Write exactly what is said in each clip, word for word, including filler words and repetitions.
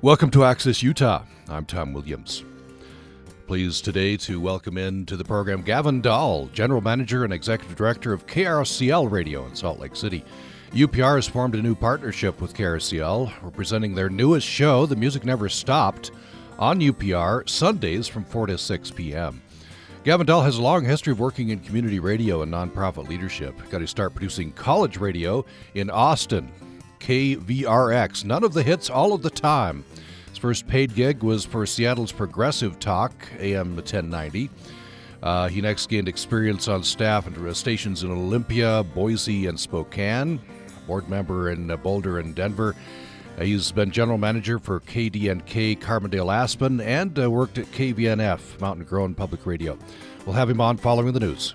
Welcome to Access Utah. I'm Tom Williams. Pleased today to welcome in to the program Gavin Dahl, General Manager and Executive Director of K R C L Radio in Salt Lake City. U P R has formed a new partnership with K R C L. We're presenting their newest show, The Music Never Stopped, on U P R, Sundays from four to six p.m. Gavin Dahl has a long history of working in community radio and nonprofit leadership. Got to start producing college radio in Austin, K V R X. None of the hits, all of the time. His first paid gig was for Seattle's Progressive Talk, A M ten ninety. Uh, he next gained experience on staff at stations in Olympia, Boise, and Spokane. Board member in uh, Boulder and Denver. Uh, he's been general manager for K D N K Carbondale Aspen and uh, worked at K V N F, Mountain Grown Public Radio. We'll have him on following the news.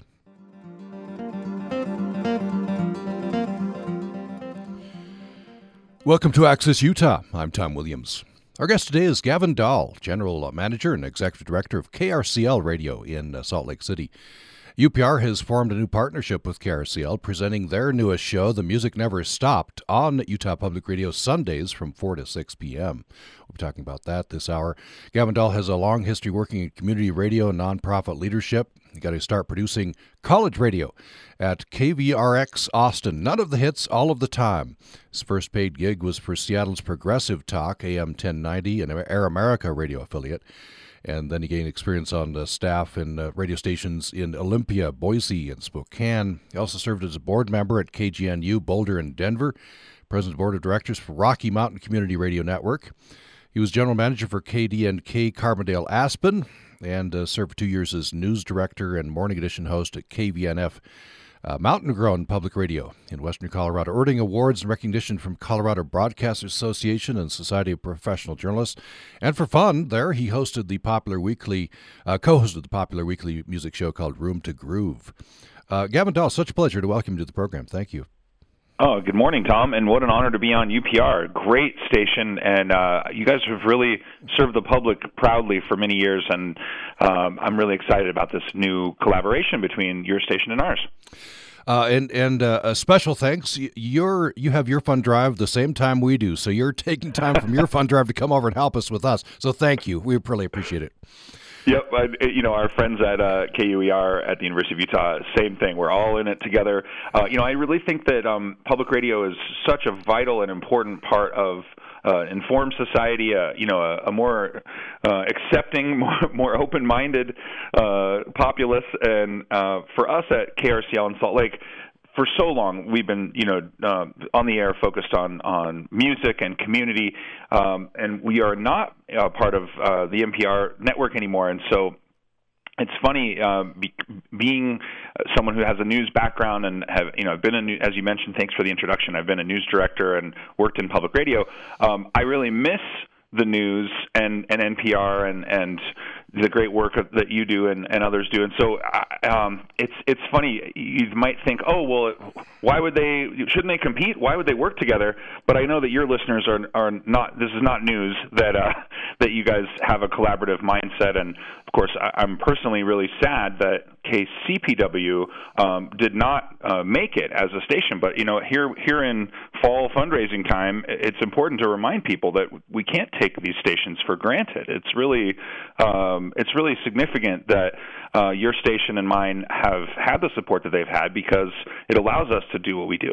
Welcome to Access Utah. I'm Tom Williams. Our guest today is Gavin Dahl, General Manager and Executive Director of K R C L Radio in uh, Salt Lake City. U P R has formed a new partnership with K R C L, presenting their newest show, The Music Never Stopped, on Utah Public Radio Sundays from four to six p.m. We'll be talking about that this hour. Gavin Dahl has a long history working in community radio and nonprofit leadership. He got to start producing college radio at K V R X Austin. None of the hits, all of the time. His first paid gig was for Seattle's Progressive Talk, A M ten ninety, an Air America radio affiliate. And then he gained experience on the staff in uh, radio stations in Olympia, Boise, and Spokane. He also served as a board member at K G N U, Boulder, and Denver, president of the board of directors for Rocky Mountain Community Radio Network. He was general manager for K D N K Carbondale Aspen and uh, served for two years as news director and morning edition host at K V N F, uh, Mountain Grown Public Radio in Western Colorado, earning awards and recognition from Colorado Broadcasters Association and Society of Professional Journalists. And for fun, there he hosted the popular weekly, uh, co-hosted the popular weekly music show called Room to Groove. Uh, Gavin Dahl, such a pleasure to welcome you to the program. Thank you. Oh, good morning, Tom, and what an honor to be on U P R. Great station, and uh, you guys have really served the public proudly for many years, and um, I'm really excited about this new collaboration between your station and ours. Uh, and and uh, a special thanks. You're you have your fund drive the same time we do, so you're taking time from your fund drive to come over and help us with us. So thank you. We really appreciate it. Yep, uh, you know, our friends at uh, K U E R at the University of Utah, same thing. We're all in it together. Uh, you know, I really think that um, public radio is such a vital and important part of uh, informed society, uh, you know, a, a more uh, accepting, more, more open-minded uh, populace. And uh, for us at K R C L in Salt Lake, for so long, we've been, you know, uh, on the air focused on, on music and community, um, and we are not uh, part of uh, the N P R network anymore. And so it's funny, uh, be, being someone who has a news background and have, you know, I've been a new, as you mentioned, thanks for the introduction, I've been a news director and worked in public radio. Um, I really miss the news and, and N P R and, and the great work that you do and, and others do. And so um, it's it's funny. You might think, oh, well, why would they, shouldn't they compete? Why would they work together? But I know that your listeners are are not, this is not news, that uh, that you guys have a collaborative mindset. And, of course, I'm personally really sad that K C P W um, did not uh, make it as a station. But, you know, here, here in fall fundraising time, it's important to remind people that we can't take these stations for granted. It's really um, it's really significant that uh, your station and mine have had the support that they've had, because it allows us to do what we do.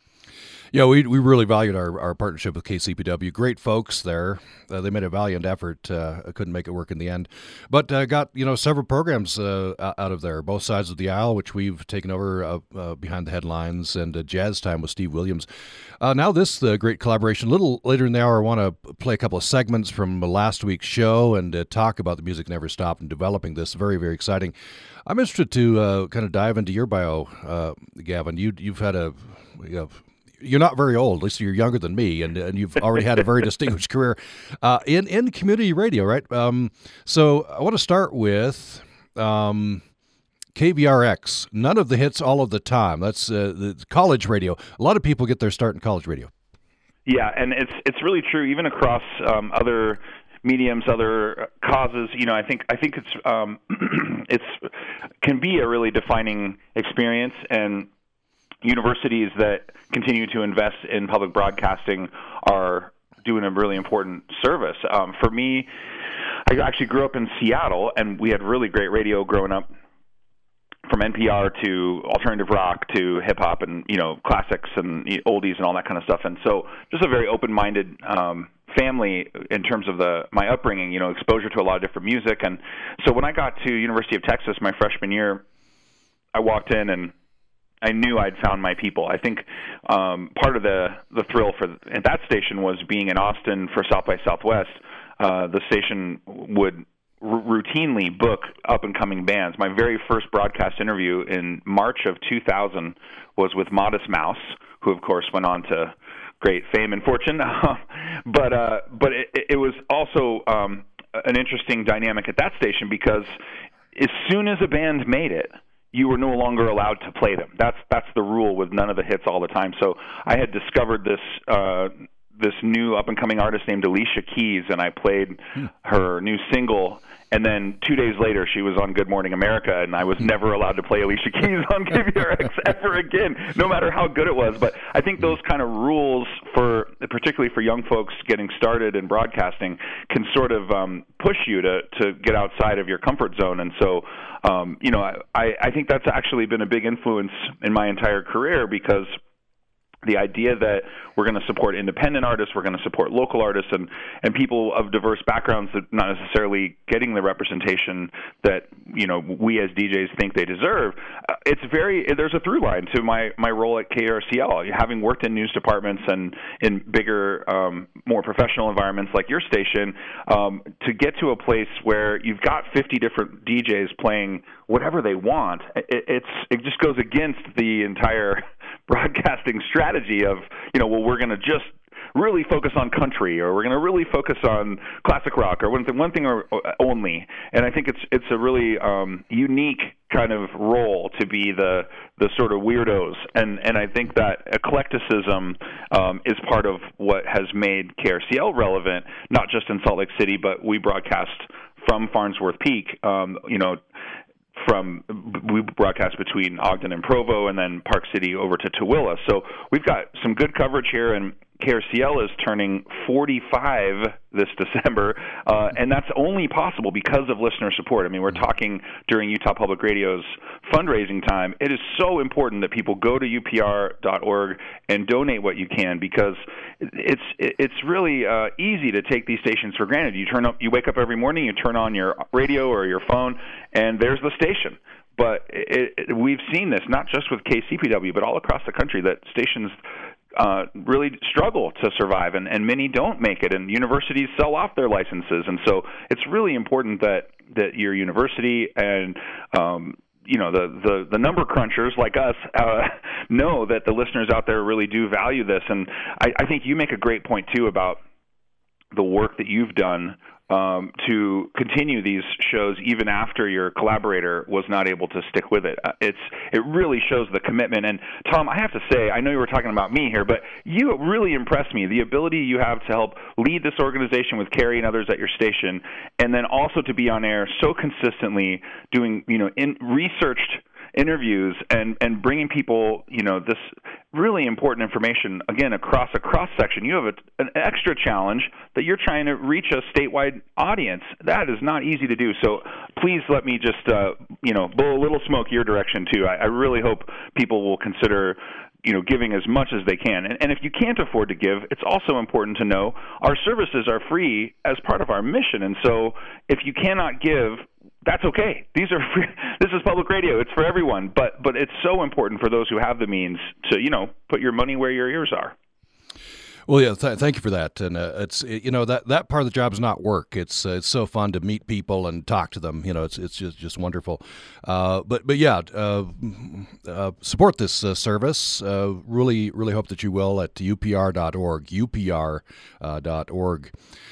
Yeah, we we really valued our, our partnership with K C P W. Great folks there. Uh, they made a valiant effort. Uh, couldn't make it work in the end, but uh, got you know several programs uh, out of there, both sides of the aisle, which we've taken over uh, uh, behind the headlines, and uh, Jazz Time with Steve Williams. Uh, now this uh, great collaboration. A little later in the hour, I want to play a couple of segments from last week's show and uh, talk about The Music Never Stopped and developing this. Very, very exciting. I'm interested to uh, kind of dive into your bio, uh, Gavin. You, you've had a... You know, you're not very old, at least you're younger than me, and, and you've already had a very distinguished career uh, in, in community radio, right? Um, so I want to start with um, K V R X. None of the hits, all of the time. That's uh, the college radio. A lot of people get their start in college radio. Yeah, and it's it's really true, even across um, other mediums, other causes. You know, I think I think it's um, it's can be a really defining experience, and universities that continue to invest in public broadcasting are doing a really important service. Um, for me, I actually grew up in Seattle, and we had really great radio growing up, from N P R to alternative rock to hip hop and, you know, classics and oldies and all that kind of stuff. And so just a very open-minded um, family in terms of the my upbringing, you know, exposure to a lot of different music. And so when I got to University of Texas my freshman year, I walked in and I knew I'd found my people. I think um, part of the, the thrill for at that station was being in Austin for South by Southwest. Uh, the station would routinely book up-and-coming bands. My very first broadcast interview in March of two thousand was with Modest Mouse, who, of course, went on to great fame and fortune. but uh, but it, it was also um, an interesting dynamic at that station because as soon as a band made it, you were no longer allowed to play them. That's that's the rule with none of the hits all the time. So I had discovered this uh, this new up-and-coming artist named Alicia Keys, and I played hmm. her new single. And then two days later, she was on Good Morning America, and I was never allowed to play Alicia Keys on K V R X ever again, no matter how good it was. But I think those kind of rules, for particularly for young folks getting started in broadcasting, can sort of um, push you to, to get outside of your comfort zone. And so, um, you know, I, I think that's actually been a big influence in my entire career, because the idea that we're going to support independent artists, we're going to support local artists, and, and people of diverse backgrounds that not necessarily getting the representation that, you know, we as D Js think they deserve. Uh, it's very there's a through line to my, my role at K R C L. Having worked in news departments and in bigger, um, more professional environments like your station, um, to get to a place where you've got fifty different D Js playing whatever they want, it, it's it just goes against the entire broadcasting strategy of, you know, well, we're going to just really focus on country, or we're going to really focus on classic rock, or one thing, one thing or, or only. And I think it's it's a really um, unique kind of role to be the the sort of weirdos. And and I think that eclecticism um, is part of what has made K R C L relevant, not just in Salt Lake City, but we broadcast from Farnsworth Peak, um, you know, from we broadcast between Ogden and Provo, and then Park City over to Tooele. So we've got some good coverage here, and K R C L is turning forty-five this December, uh, and that's only possible because of listener support. I mean, we're talking during Utah Public Radio's fundraising time. It is so important that people go to U P R dot org and donate what you can, because it's it's really uh, easy to take these stations for granted. You turn up, you wake up every morning, you turn on your radio or your phone, and there's the station. But it, it, we've seen this not just with K C P W, but all across the country, that stations Uh, really struggle to survive, and, and many don't make it, and universities sell off their licenses. And so it's really important that, that your university and um, you know the, the, the number crunchers like us uh, know that the listeners out there really do value this. And I, I think you make a great point, too, about the work that you've done um, to continue these shows even after your collaborator was not able to stick with it. Uh, it's it really shows the commitment. And Tom, I have to say, I know you were talking about me here, but you really impressed me. The ability you have to help lead this organization with Carrie and others at your station, and then also to be on air so consistently, doing you know in researched interviews and, and bringing people, you know, this really important information, again, across a cross-section. You have a, an extra challenge that you're trying to reach a statewide audience. That is not easy to do. So please let me just, uh, you know, blow a little smoke your direction, too. I, I really hope people will consider you know, giving as much as they can. And, and if you can't afford to give, it's also important to know our services are free as part of our mission. And so if you cannot give, that's okay. These are free. This is public radio. It's for everyone. But but it's so important for those who have the means to, you know, put your money where your ears are. Well, yeah, th- thank you for that. And uh, it's you know that, that part of the job is not work. It's uh, it's so fun to meet people and talk to them. You know, it's it's just just wonderful. Uh, but but yeah, uh, uh, support this uh, service. Uh, really really hope that you will at U P R dot org. U P R dot org.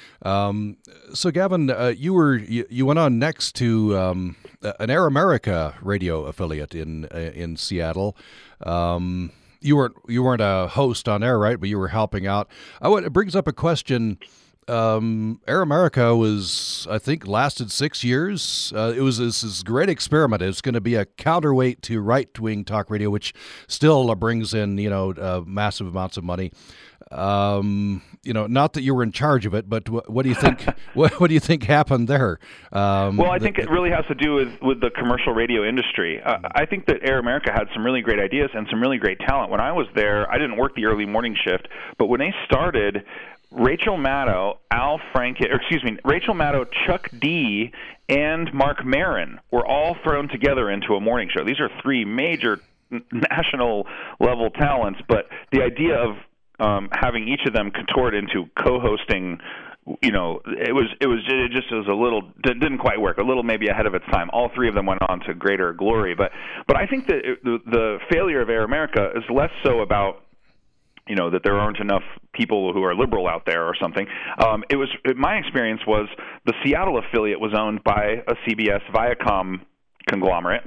Um, so Gavin, uh, you were you, you went on next to um, an Air America radio affiliate in uh, in Seattle. Um, You weren't you weren't a host on air, right? But you were helping out. I would, it brings up a question um, Air America was, I think, lasted six years. Uh, it was this, this great experiment. It's going to be a counterweight to right-wing talk radio, which still uh, brings in, you know, uh, massive amounts of money. Um, you know, not that you were in charge of it, but what, what do you think? what, what do you think happened there? Um, well, I the, think it really has to do with, with the commercial radio industry. Uh, I think that Air America had some really great ideas and some really great talent. When I was there, I didn't work the early morning shift, but when they started, Rachel Maddow, Al Franken, or excuse me, Rachel Maddow, Chuck D, and Mark Maron were all thrown together into a morning show. These are three major national level talents, but the idea of Um, having each of them contort into co-hosting, you know, it was it was it just was a little didn't quite work. A little maybe ahead of its time. All three of them went on to greater glory, but but I think that it, the, the failure of Air America is less so about, you know, that there aren't enough people who are liberal out there or something. Um, it was my experience was the Seattle affiliate was owned by a C B S Viacom conglomerate,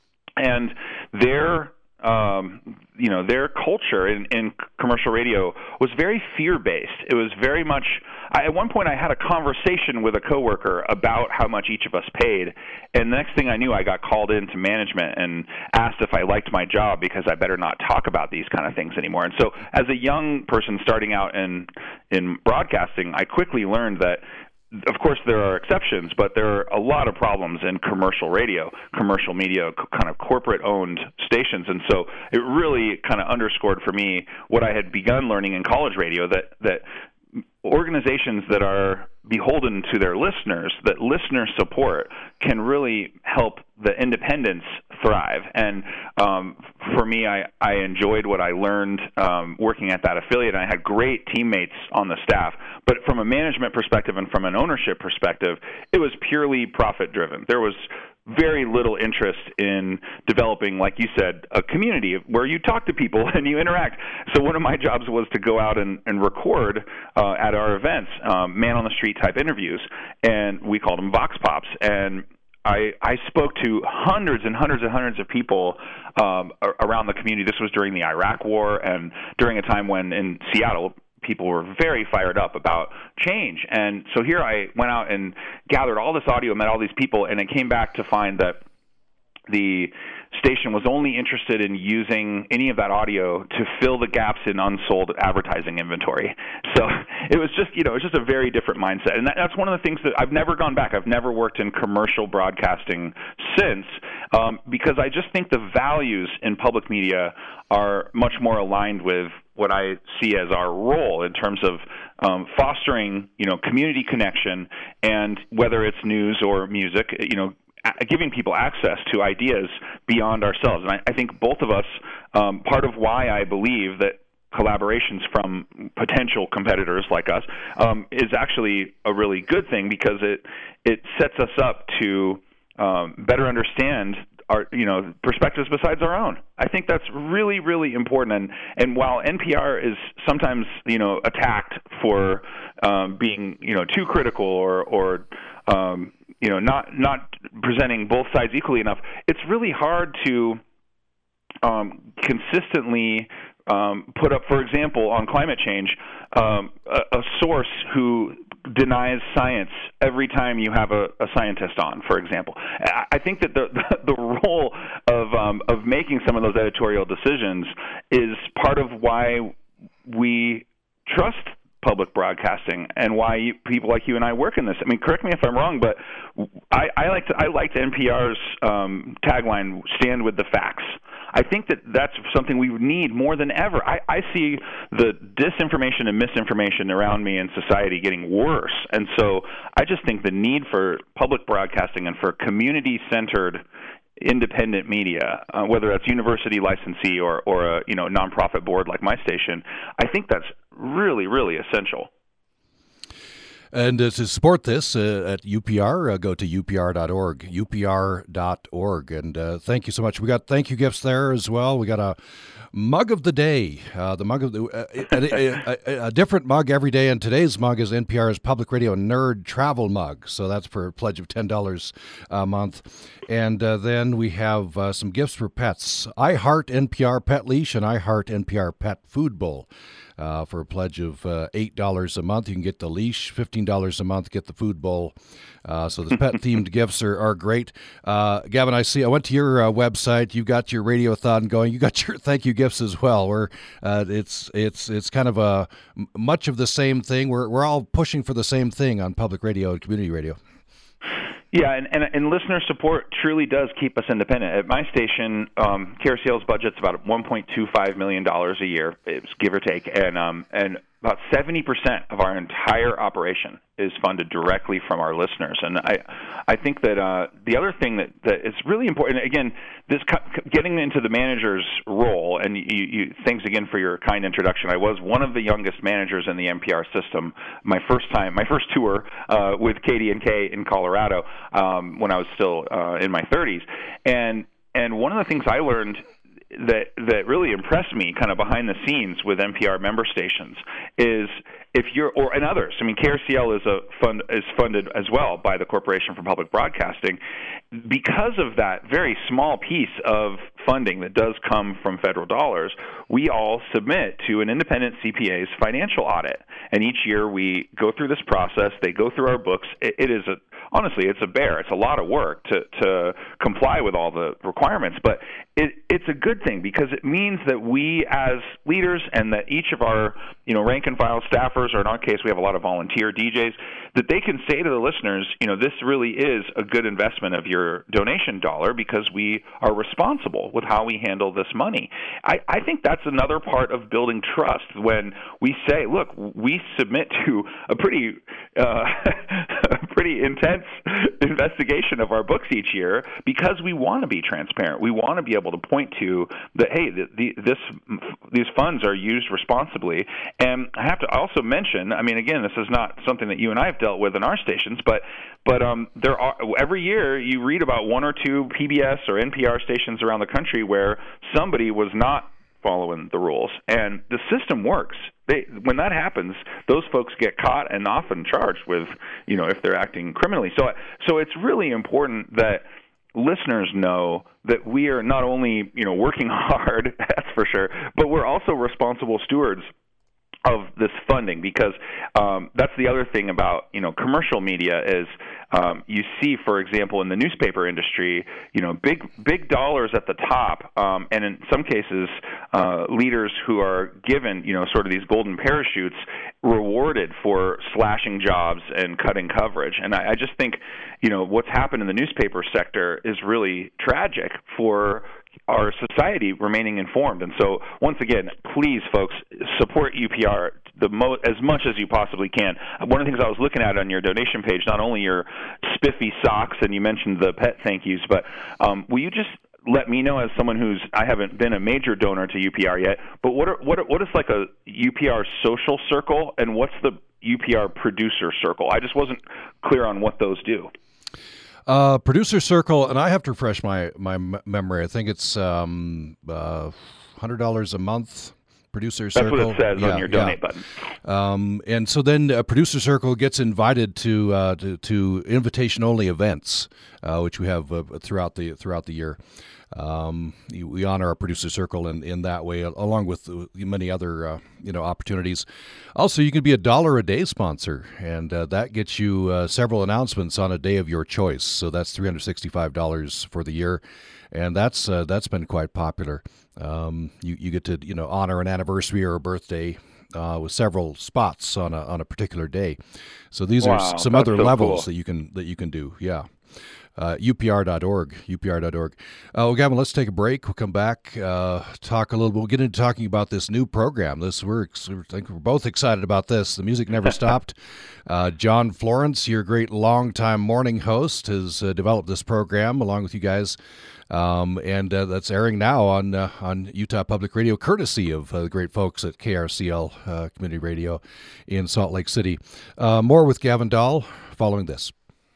and their Um, you know, their culture in, in commercial radio was very fear-based. It was very much. I, at one point, I had a conversation with a coworker about how much each of us paid, and the next thing I knew, I got called into management and asked if I liked my job because I better not talk about these kind of things anymore. And so, as a young person starting out in in broadcasting, I quickly learned that, of course, there are exceptions, but there are a lot of problems in commercial radio, commercial media, kind of corporate-owned stations. And so it really kind of underscored for me what I had begun learning in college radio, that that organizations that are beholden to their listeners, that listener support, can really help the independents thrive. And um, for me, I, I enjoyed what I learned um, working at that affiliate, and I had great teammates on the staff. But from a management perspective and from an ownership perspective, it was purely profit-driven. There was very little interest in developing, like you said, a community where you talk to people and you interact. So one of my jobs was to go out and, and record uh, at our events, um, man-on-the-street type interviews, and we called them Vox Pops. And I, I spoke to hundreds and hundreds and hundreds of people um, around the community. This was during the Iraq War and during a time when in Seattle, people were very fired up about change. And so here I went out and gathered all this audio, met all these people, and it came back to find that the station was only interested in using any of that audio to fill the gaps in unsold advertising inventory. So it was just, you know, it was just a very different mindset. And that, that's one of the things that I've never gone back. I've never worked in commercial broadcasting since, um, because I just think the values in public media are much more aligned with what I see as our role in terms of um, fostering, you know, community connection, and whether it's news or music, you know, giving people access to ideas beyond ourselves. And I, I think both of us, um, part of why I believe that collaborations from potential competitors like us um, is actually a really good thing, because it it sets us up to um, better understand our, you know, perspectives besides our own. I think that's really, really important. And and while N P R is sometimes, you know, attacked for um, being, you know, too critical or or um, you know, not not presenting both sides equally enough, it's really hard to um, consistently um, put up, for example, on climate change, um, a, a source who denies science every time you have a, a scientist on, for example. I, I think that the, the, the role of um, of making some of those editorial decisions is part of why we trust public broadcasting and why you, people like you and I work in this. I mean, correct me if I'm wrong, but I, I like to, I liked N P R's um, tagline, "Stand with the facts." I think that that's something we need more than ever. I, I see the disinformation and misinformation around me in society getting worse, and so I just think the need for public broadcasting and for community-centered independent media, uh, whether that's university licensee or, or a you know nonprofit board like my station, I think that's really, really essential. And uh, to support this uh, at U P R, uh, go to U P R dot org, U P R dot org. And uh, thank you so much. We got thank you gifts there as well. We got a mug of the day, uh, the mug of the, uh, a, a, a different mug every day. And today's mug is N P R's Public Radio Nerd Travel Mug. So that's for a pledge of ten dollars a month. And uh, then we have uh, some gifts for pets. I Heart N P R Pet Leash and I Heart N P R Pet Food Bowl. Uh, for a pledge of uh, eight dollars a month. You can get the leash, fifteen dollars a month, get the food bowl. Uh, so the pet-themed gifts are, are great. Uh, Gavin, I see, I went to your uh, website. You got your Radiothon going. You got your thank you gifts as well. We're, uh, it's it's it's kind of a, much of the same thing. We're, we're all pushing for the same thing on public radio and community radio. Yeah, and, and, and listener support truly does keep us independent. At my station, um, K R C L's budget's about one point two five million dollars a year, it's give or take, and um, and about seventy percent of our entire operation is funded directly from our listeners. And I I think that uh, the other thing that, that is really important, again, this getting into the manager's role, and you, you, thanks again for your kind introduction. I was one of the youngest managers in the N P R system. My first time, my first tour uh, with K D N K in Colorado um, when I was still uh, in my thirties, and and one of the things I learned that that really impressed me kind of behind the scenes with N P R member stations is if you're, or and others, I mean, K R C L is a fund is funded as well by the Corporation for Public Broadcasting. Because of that very small piece of funding that does come from federal dollars, we all submit to an independent C P A's financial audit. And each year we go through this process. They go through our books. It, it is a honestly, it's a bear. It's a lot of work to, to comply with all the requirements, but it, it's a good thing because it means that we as leaders and that each of our, you know, rank and file staffers, or in our case, we have a lot of volunteer D Js, that they can say to the listeners, you know, this really is a good investment of your donation dollar because we are responsible with how we handle this money. I, I think that's another part of building trust when we say, look, we submit to a pretty, uh, a pretty intense investigation of our books each year because we want to be transparent. We want to be able to point to that, hey, the, the, this these funds are used responsibly. And I have to also mention, I mean, again, this is not something that you and I have dealt with in our stations, but but um, there are every year you read about one or two P B S or N P R stations around the country where somebody was not following the rules, and the system works. They, when that happens, those folks get caught and often charged with, you know, if they're acting criminally. So, so it's really important that listeners know that we are not only, you know, working hard, that's for sure, but we're also responsible stewards of this funding, because um, that's the other thing about, you know, commercial media is um, you see, for example, in the newspaper industry, you know, big big dollars at the top, um, and in some cases, uh, leaders who are given, you know, sort of these golden parachutes rewarded for slashing jobs and cutting coverage. And I, I just think, you know, what's happened in the newspaper sector is really tragic for our society remaining informed. And so, once again, please, folks, support U P R the mo- as much as you possibly can. One of the things I was looking at on your donation page, not only your spiffy socks, and you mentioned the pet thank yous, but um, will you just let me know, as someone who's, I haven't been a major donor to U P R yet, but what are, what are, what is like a U P R social circle, and what's the U P R producer circle? I just wasn't clear on what those do. Uh, producer circle, and I have to refresh my, my m- memory. I think it's um, uh, one hundred dollars a month. Producer circle. That's what it says yeah, on your donate yeah. button. Um, and so then a producer circle gets invited to uh, to, to invitation only events, uh, which we have uh, throughout the throughout the year. Um, we honor our producer circle in, in that way, along with many other uh, you know opportunities. Also, you can be a dollar a day sponsor, and uh, that gets you uh, several announcements on a day of your choice. So that's three hundred sixty-five dollars for the year, and that's uh, that's been quite popular. Um, you you get to you know honor an anniversary or a birthday uh, with several spots on a on a particular day. So these wow, are some other so levels cool. that you can that you can do. Yeah. Uh, U P R dot org, U P R dot org. Uh, well, Gavin, let's take a break. We'll come back, uh, talk a little. We'll get into talking about this new program. This we're, I think we're both excited about this. The music never stopped. Uh, John Florence, your great longtime morning host, has uh, developed this program along with you guys. Um, and uh, that's airing now on uh, on Utah Public Radio, courtesy of uh, the great folks at K R C L uh, Community Radio in Salt Lake City. Uh, more with Gavin Dahl following this.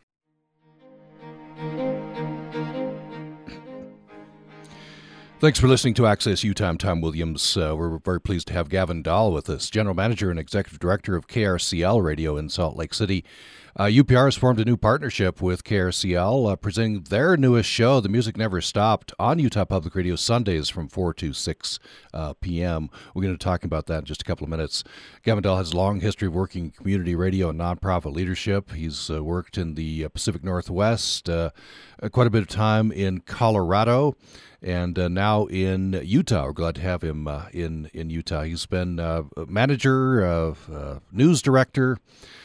Thanks for listening to Access Utah. I'm Tom Williams. Uh, we're very pleased to have Gavin Dahl with us, General Manager and Executive Director of K R C L Radio in Salt Lake City. Uh, U P R has formed a new partnership with K R C L, uh, presenting their newest show, The Music Never Stopped, on Utah Public Radio Sundays from four to six uh, p.m. We're going to talk about that in just a couple of minutes. Gavin Dahl has a long history of working in community radio and nonprofit leadership. He's uh, worked in the uh, Pacific Northwest, uh, quite a bit of time in Colorado, and uh, now in Utah. We're glad to have him uh, in, in Utah. He's been uh, manager, uh, uh, news director.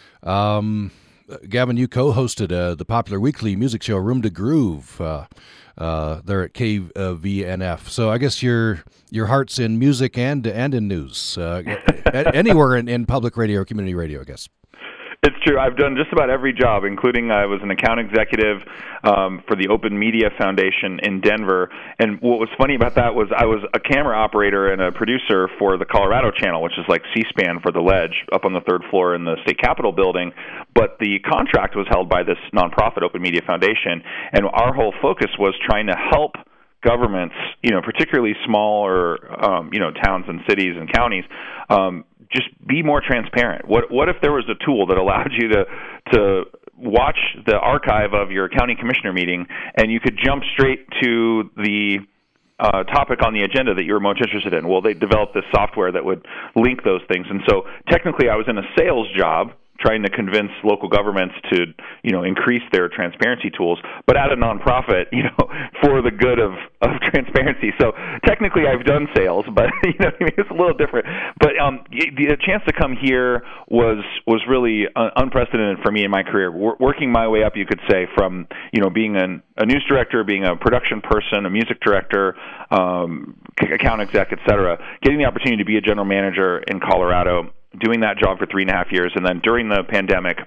Um, Gavin, you co-hosted uh, the popular weekly music show Room to Groove uh, uh, there at K V N F. So I guess your your heart's in music and and in news, uh, anywhere in, in public radio or community radio, I guess. It's true. I've done just about every job, including I was an account executive um, for the Open Media Foundation in Denver. And what was funny about that was I was a camera operator and a producer for the Colorado channel, which is like C-SPAN for the Ledge, up on the third floor in the State Capitol building. But the contract was held by this nonprofit Open Media Foundation, and our whole focus was trying to help governments, you know, particularly smaller, um, you know, towns and cities and counties, um, just be more transparent. What what if there was a tool that allowed you to to watch the archive of your county commissioner meeting and you could jump straight to the uh, topic on the agenda that you were most interested in? Well, they developed this software that would link those things. And so technically I was in a sales job trying to convince local governments to, you know, increase their transparency tools, but at a nonprofit, you know, for the good of, of transparency. So technically I've done sales, but, you know, I mean, it's a little different. But um, the, the chance to come here was was really uh, unprecedented for me in my career. W- working my way up, you could say, from, you know, being an, a news director, being a production person, a music director, um, account exec, et cetera, getting the opportunity to be a general manager in Colorado, doing that job for three and a half years, and then during the pandemic,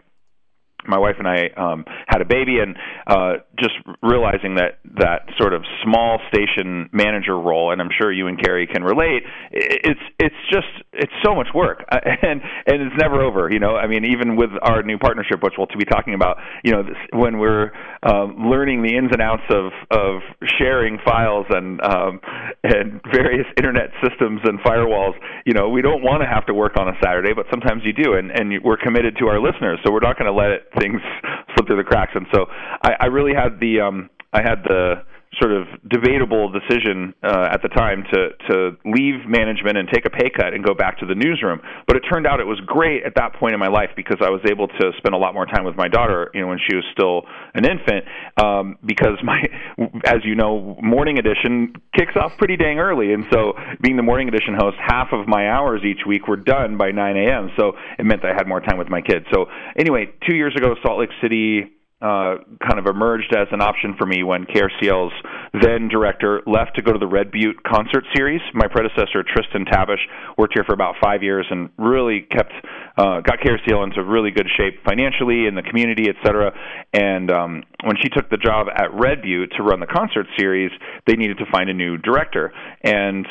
my wife and I um, had a baby, and uh, just realizing that that sort of small station manager role, and I'm sure you and Carrie can relate, it's it's just it's so much work, and and it's never over. You know, I mean, even with our new partnership, which we'll be talking about, you know, this, when we're um, learning the ins and outs of of sharing files and um, and various internet systems and firewalls, you know, we don't want to have to work on a Saturday, but sometimes you do, and and we're committed to our listeners, so we're not going to let it things slip through the cracks. And so I, I really had the um, I had the sort of debatable decision uh, at the time to to leave management and take a pay cut and go back to the newsroom. But it turned out it was great at that point in my life because I was able to spend a lot more time with my daughter, you know, when she was still an infant. Um, because my, as you know, Morning Edition kicks off pretty dang early, and so being the Morning Edition host, half of my hours each week were done by nine a.m. So it meant that I had more time with my kids. So anyway, two years ago, Salt Lake City Uh, kind of emerged as an option for me when K R C L's then director left to go to the Red Butte concert series. My predecessor, Tristan Tabish, worked here for about five years and really kept, uh, got K R C L into really good shape financially in the community, et cetera. And um, when she took the job at Red Butte to run the concert series, they needed to find a new director. And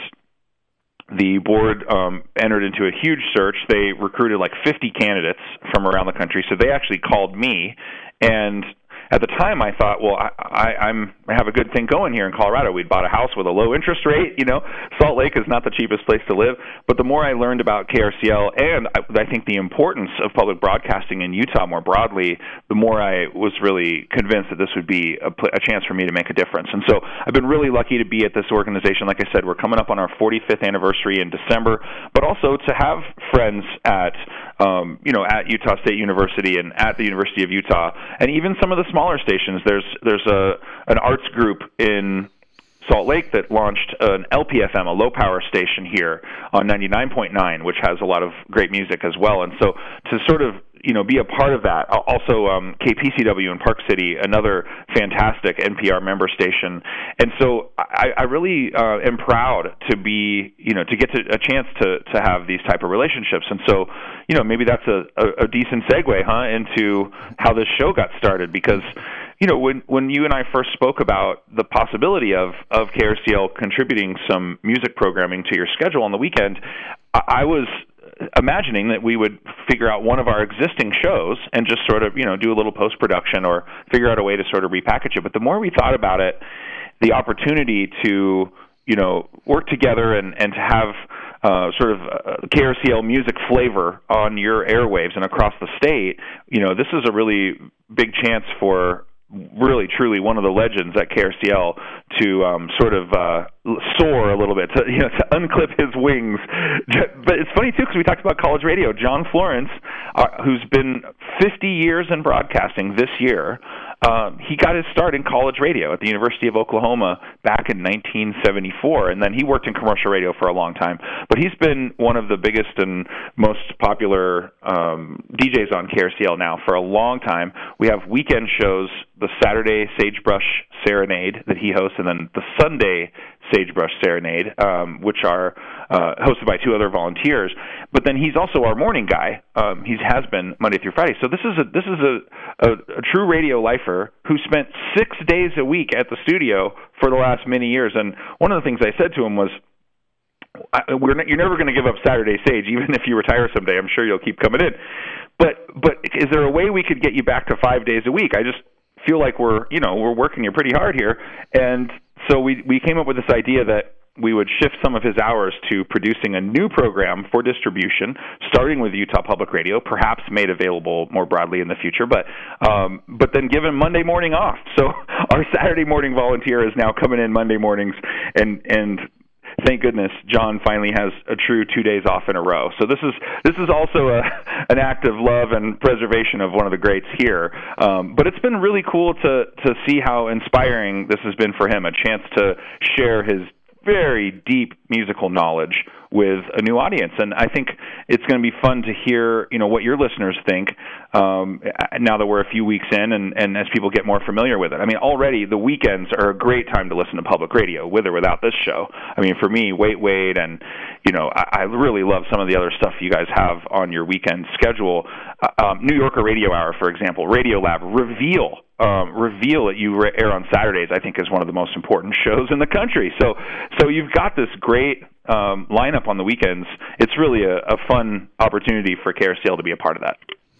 the board um, entered into a huge search. They recruited like fifty candidates from around the country, so they actually called me. And at the time, I thought, well, I, I, I'm, I have a good thing going here in Colorado. We'd bought a house with a low interest rate. You know, Salt Lake is not the cheapest place to live. But the more I learned about K R C L and I, I think the importance of public broadcasting in Utah more broadly, the more I was really convinced that this would be a, a chance for me to make a difference. And so I've been really lucky to be at this organization. Like I said, we're coming up on our forty-fifth anniversary in December, but also to have friends at, um, you know, at Utah State University and at the University of Utah, and even some of the smaller stations. There's there's a an arts group in Salt Lake that launched an L P F M, a low power station here on ninety-nine point nine, which has a lot of great music as well. And so to sort of, you know, be a part of that. Also, um, K P C W in Park City, another fantastic N P R member station. And so I, I really uh, am proud to be, you know, to get to, a chance to, to have these type of relationships. And so, you know, maybe that's a, a, a decent segue, huh, into how this show got started, because you know, when when you and I first spoke about the possibility of of K R C L contributing some music programming to your schedule on the weekend, I, I was imagining that we would figure out one of our existing shows and just sort of, you know, do a little post-production or figure out a way to sort of repackage it. But the more we thought about it, the opportunity to, you know, work together and, and to have uh, sort of uh, K R C L music flavor on your airwaves and across the state, you know, this is a really big chance for really, truly one of the legends at K R C L to um, sort of uh, soar a little bit, to, you know, to unclip his wings. But it's funny, too, because we talked about college radio. John Florence, uh, who's been fifty years in broadcasting this year, um, he got his start in college radio at the University of Oklahoma back in nineteen seventy-four, and then he worked in commercial radio for a long time. But he's been one of the biggest and most popular um, D Js on K R C L now for a long time. We have weekend shows, the Saturday Sagebrush Serenade that he hosts, and then the Sunday Sagebrush Serenade, um, which are uh, hosted by two other volunteers. But then he's also our morning guy. Um, he has been Monday through Friday. So this is a this is a, a, a true radio lifer who spent six days a week at the studio for the last many years. And one of the things I said to him was, I, we're not, you're never going to give up Saturday Sage, even if you retire someday. I'm sure you'll keep coming in. But but is there a way we could get you back to five days a week? I just feel like we're, you know, we're working you pretty hard here. And so we we came up with this idea that we would shift some of his hours to producing a new program for distribution, starting with Utah Public Radio, perhaps made available more broadly in the future, but um, but then give him Monday morning off. So our Saturday morning volunteer is now coming in Monday mornings, and and thank goodness John finally has a true two days off in a row. So this is this is also a, an act of love and preservation of one of the greats here. Um, but it's been really cool to to see how inspiring this has been for him, a chance to share his very deep musical knowledge with a new audience. And I think it's going to be fun to hear, you know, what your listeners think um, now that we're a few weeks in and, and as people get more familiar with it. I mean, already the weekends are a great time to listen to public radio, with or without this show. I mean, for me, Wait Wait, and, you know, I, I really love some of the other stuff you guys have on your weekend schedule. Uh, um, New Yorker Radio Hour, for example, Radio Lab, Reveal. Um, Reveal that you re- air on Saturdays, I think, is one of the most important shows in the country. So, so you've got this great um, lineup on the weekends. It's really a, a fun opportunity for K R C L to be a part of that.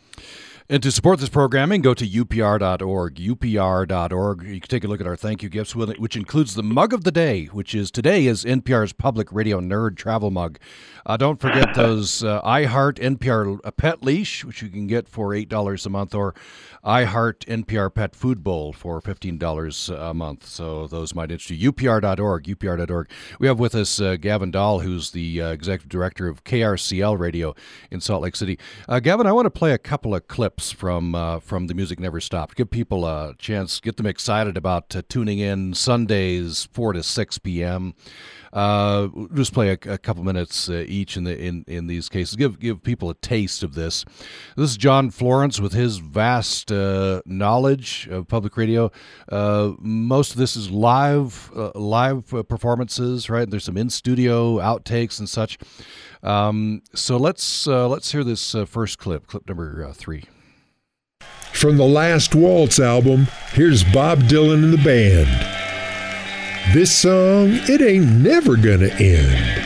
And to support this programming, go to U P R dot org, U P R dot org. You can take a look at our thank you gifts, which includes the mug of the day, which is today is N P R's Public Radio Nerd Travel Mug. Uh, don't forget those uh, iHeart N P R Pet Leash, which you can get for eight dollars a month, or iHeart N P R Pet Food Bowl for fifteen dollars a month. So those might interest you. U P R dot org, U P R dot org. We have with us uh, Gavin Dahl, who's the uh, executive director of K R C L Radio in Salt Lake City. Uh, Gavin, I want to play a couple of clips from uh, from The Music Never Stopped. Give people a chance, get them excited about uh, tuning in Sundays four to six p.m. Uh, just play a, a couple minutes uh, each in the in, in these cases. Give give people a taste of this. This is John Florence with his vast uh, knowledge of public radio. Uh, most of this is live uh, live uh, performances, right? There's some in studio outtakes and such. Um, so let's uh, let's hear this uh, first clip, clip number uh, three. From the Last Waltz album, here's Bob Dylan and the band. This song, it ain't never gonna end.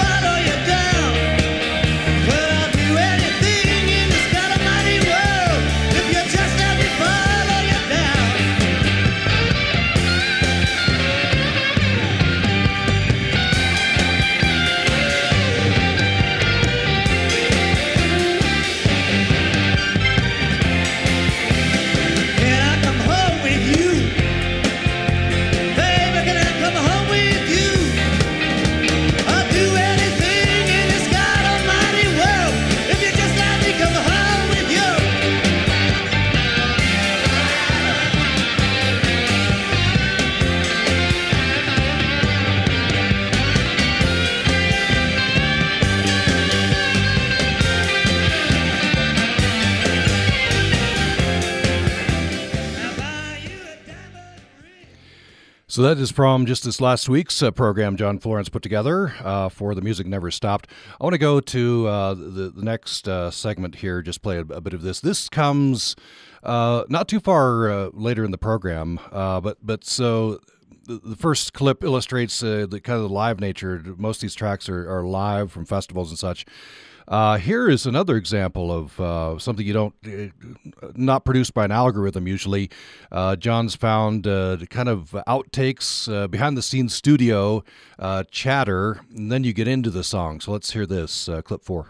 Well, I'll do anything in this God Almighty world. So that is from just this last week's uh, program John Florence put together uh, for The Music Never Stopped. I want to go to uh, the, the next uh, segment here, just play a, a bit of this. This comes uh, not too far uh, later in the program, uh, but, but so the, the first clip illustrates uh, the kind of the live nature. Most of these tracks are, are live from festivals and such. Uh, here is another example of uh, something you don't, uh, not produced by an algorithm usually. Uh, John's found uh, kind of outtakes, uh, behind-the-scenes studio uh, chatter, and then you get into the song. So let's hear this, uh, clip four.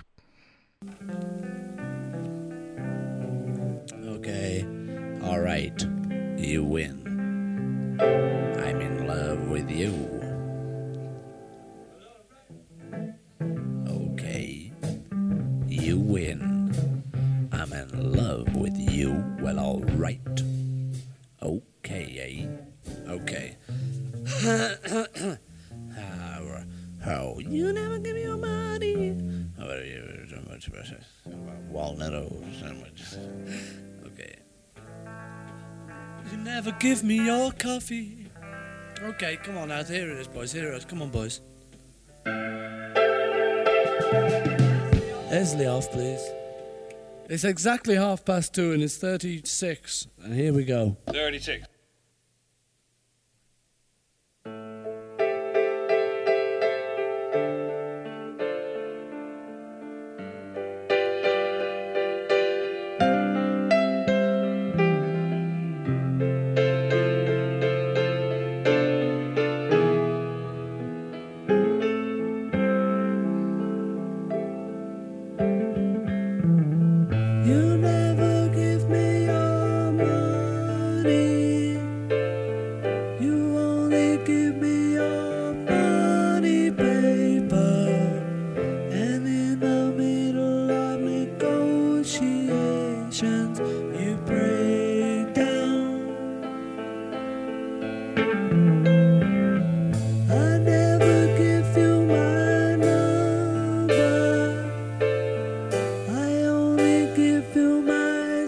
Okay, all right, you win. I'm in love with you. You win. I'm in love with you. Well, all right. Okay, eh? Okay. how, how? You never give me your money. How are you? So much better. Walnut sandwich. Okay. You never give me your coffee. Okay, come on now. Here it is, boys. Here it is. Come on, boys. Leslie off, please. It's exactly half past two and it's thirty-six. And here we go. thirty-six. You never give me your money. You only give me your funny paper. And in the middle of negotiations, you break down. I never give you my number. I only give you my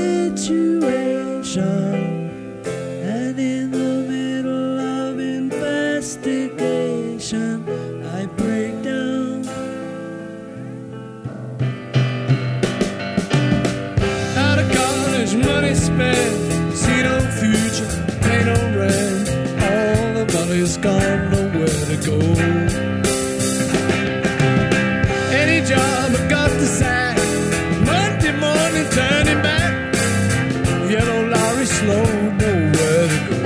situation. And in the middle of investigation, I break down. Out of college, money spent, see no future, pay no rent. All the money's gone, nowhere to go. Any job I got the sack. Monday morning, turning back. Yellow lorry slow, nowhere to go.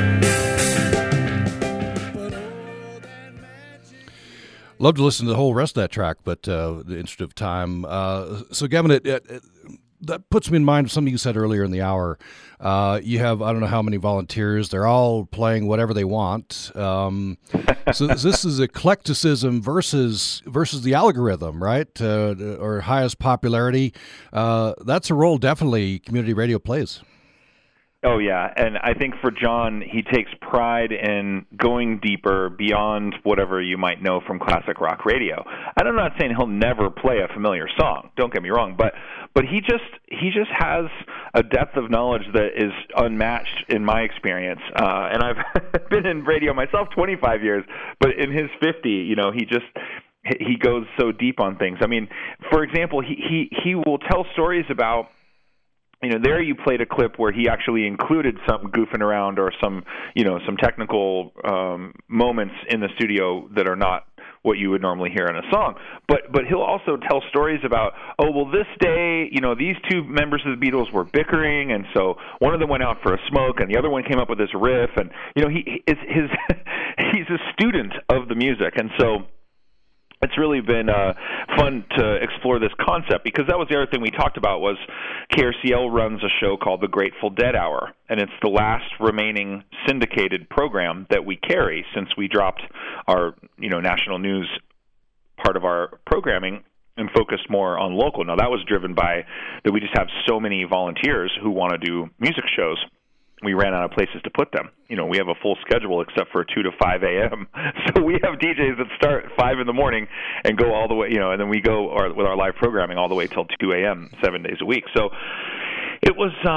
But oh, that magic. Love to listen to the whole rest of that track, but uh, the interest of time. Uh, so, Gavin, it, it, it, that puts me in mind of something you said earlier in the hour. Uh, you have, I don't know how many volunteers. They're all playing whatever they want. Um, so this is eclecticism versus versus the algorithm, right? Uh, or highest popularity. Uh, that's a role definitely community radio plays. Oh, yeah. And I think for John, he takes pride in going deeper beyond whatever you might know from classic rock radio. And I'm not saying he'll never play a familiar song. Don't get me wrong. But but he just he just has a depth of knowledge that is unmatched in my experience. Uh, and I've been in radio myself twenty-five years. But in his fifty, you know, he just he goes so deep on things. I mean, for example, he he, he will tell stories about, you know, there you played a clip where he actually included some goofing around or some, you know, some technical um, moments in the studio that are not what you would normally hear in a song. But but he'll also tell stories about, oh, well, this day, you know, these two members of the Beatles were bickering, and so one of them went out for a smoke, and the other one came up with this riff, and you know, he is his he's a student of the music, and so. It's really been uh, fun to explore this concept, because that was the other thing we talked about was K R C L runs a show called The Grateful Dead Hour, and it's the last remaining syndicated program that we carry since we dropped our, you know, national news part of our programming and focused more on local. Now, that was driven by that we just have so many volunteers who want to do music shows. We ran out of places to put them. You know, we have a full schedule except for two to five a.m. So we have D Js that start at five in the morning and go all the way, you know, and then we go or, with our live programming all the way till two a.m. seven days a week. So it was um,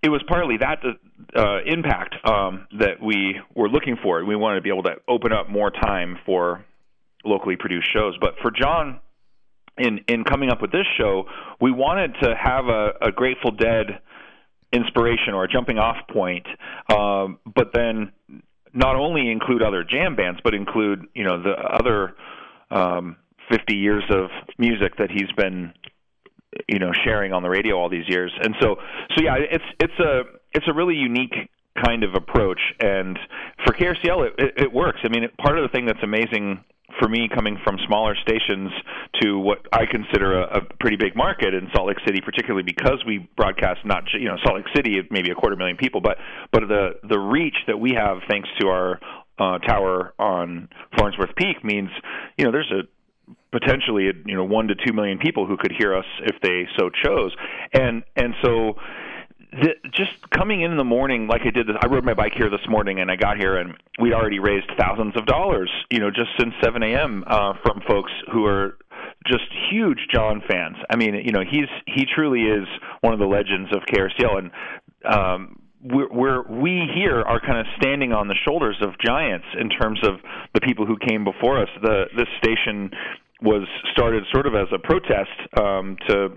it was partly that uh, impact um, that we were looking for. We wanted to be able to open up more time for locally produced shows. But for John, in in coming up with this show, we wanted to have a, a Grateful Dead inspiration or a jumping off point, um, but then not only include other jam bands, but include, you know, the other um, fifty years of music that he's been, you know, sharing on the radio all these years. And so, so yeah, it's it's a it's a really unique kind of approach. And for K R C L, it, it, it works. I mean, part of the thing that's amazing for me, coming from smaller stations to what I consider a, a pretty big market in Salt Lake City, particularly because we broadcast not, you know, Salt Lake City, maybe a quarter million people, but but the the reach that we have thanks to our uh, tower on Farnsworth Peak means, you know, there's a potentially, you know, one to two million people who could hear us if they so chose, and and so. The, just coming in in the morning, like I did, this, I rode my bike here this morning, and I got here, and we'd already raised thousands of dollars, you know, just since seven a.m. Uh, from folks who are just huge John fans. I mean, you know, he's he truly is one of the legends of K R C L, and um, we're, we're we here are kind of standing on the shoulders of giants in terms of the people who came before us. The this station was started sort of as a protest um, to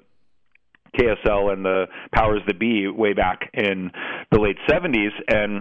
K S L and the powers that be way back in the late seventies, and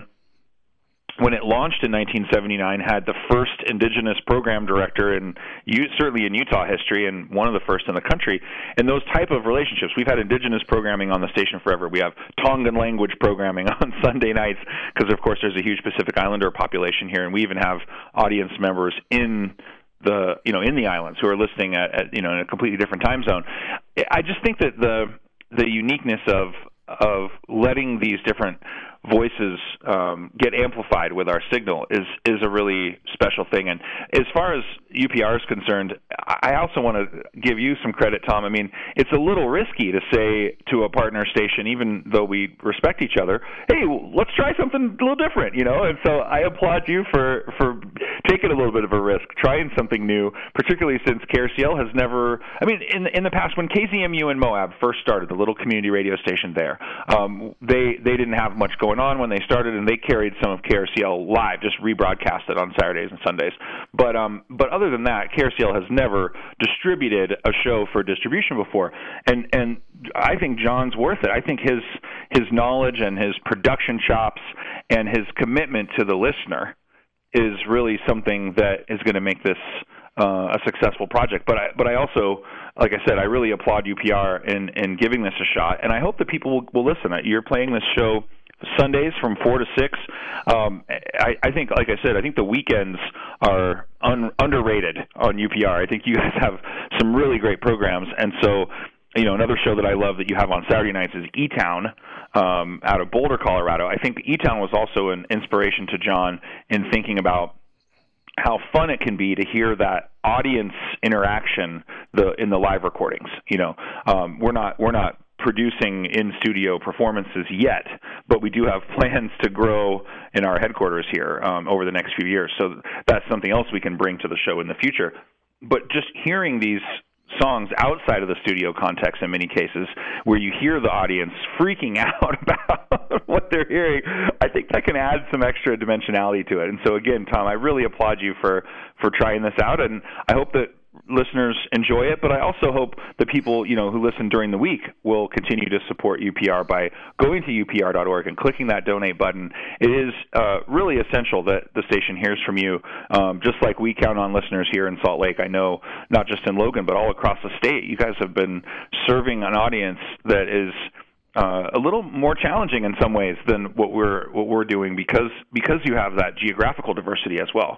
when it launched in nineteen seventy-nine, had the first indigenous program director, and certainly in Utah history, and one of the first in the country. And those type of relationships, we've had indigenous programming on the station forever. We have Tongan language programming on Sunday nights because, of course, there's a huge Pacific Islander population here, and we even have audience members in the you know in the islands who are listening at, at you know in a completely different time zone. I just think that the the uniqueness of of letting these different voices um, get amplified with our signal is is a really special thing. And as far as U P R is concerned, I also want to give you some credit, Tom. I mean, it's a little risky to say to a partner station, even though we respect each other, hey, let's try something a little different, you know? And so I applaud you for, for taking a little bit of a risk, trying something new, particularly since K R C L has never, I mean, in, in the past, when K Z M U in Moab first started, the little community radio station there, um, they, they didn't have much going on when they started, and they carried some of K R C L live, just rebroadcast it on Saturdays and Sundays. But um, but other than that, K R C L has never distributed a show for distribution before, and and I think John's worth it. I think his his knowledge and his production chops and his commitment to the listener is really something that is going to make this uh, a successful project. But I, but I also, like I said, I really applaud U P R in, in giving this a shot, and I hope that people will, will listen. You're playing this show Sundays from four to six. Um, I, I think, like I said, I think the weekends are un, underrated on U P R. I think you guys have some really great programs, and so, you know, another show that I love that you have on Saturday nights is E-Town um, out of Boulder, Colorado. I think E-Town was also an inspiration to John in thinking about how fun it can be to hear that audience interaction the in the live recordings. You know, um, we're not we're not producing in-studio performances yet, but we do have plans to grow in our headquarters here um, over the next few years. So that's something else we can bring to the show in the future. But just hearing these songs outside of the studio context in many cases, where you hear the audience freaking out about what they're hearing, I think that can add some extra dimensionality to it. And so again, Tom, I really applaud you for, for trying this out, and I hope that listeners enjoy it, but I also hope the people, you know, who listen during the week will continue to support U P R by going to U P R dot org and clicking that donate button. It is uh, really essential that the station hears from you, um, just like we count on listeners here in Salt Lake. I know not just in Logan, but all across the state. You guys have been serving an audience that is Uh, a little more challenging in some ways than what we're what we're doing because because you have that geographical diversity as well.